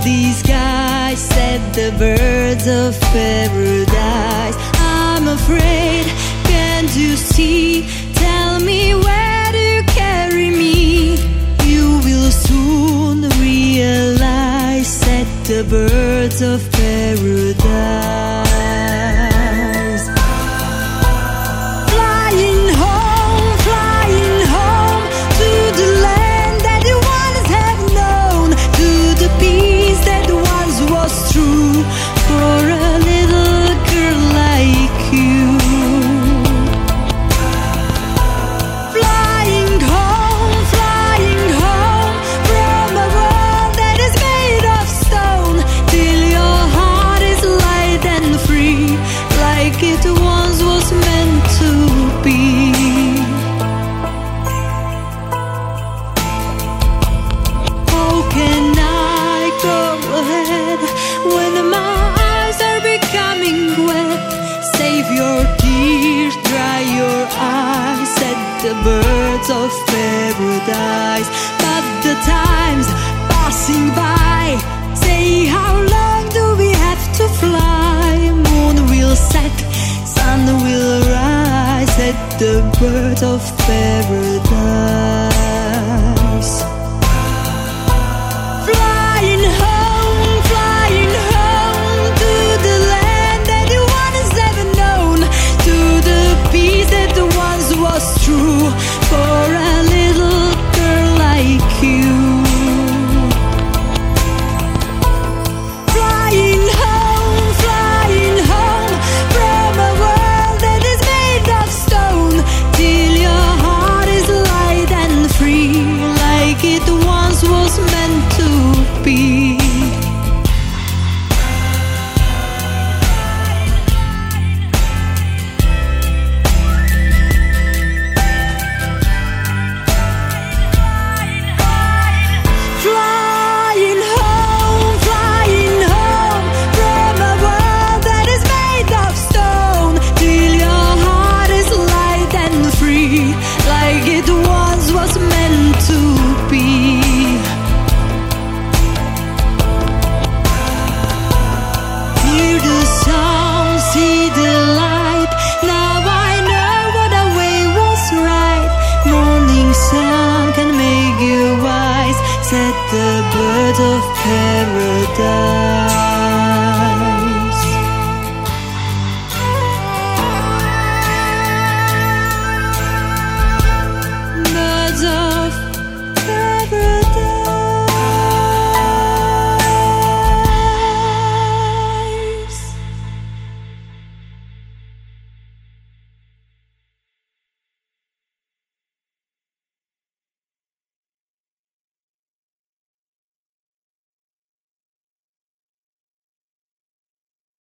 these guys said the birds of paradise. I'm afraid, can't you see? Tell me, where do you carry me? You will soon realize, said the birds of paradise. Flying home to the land that you once have known, to the peace that once was true for a little girl like you. Flying home from a world that is made of stone, till your heart is light and free, like it once was meant to be. How can I go ahead when my eyes are becoming wet? Save your tears, dry your eyes, said the birds of paradise. But the time's passing by, say, how long do we have to fly? Moon will set, sun will rise, said the birds of paradise. Flying home to the land that you once never known, to the peace that once was true for a little girl like you. Flying home from a world that is made of stone, till your heart is light and free, like it once was meant to be.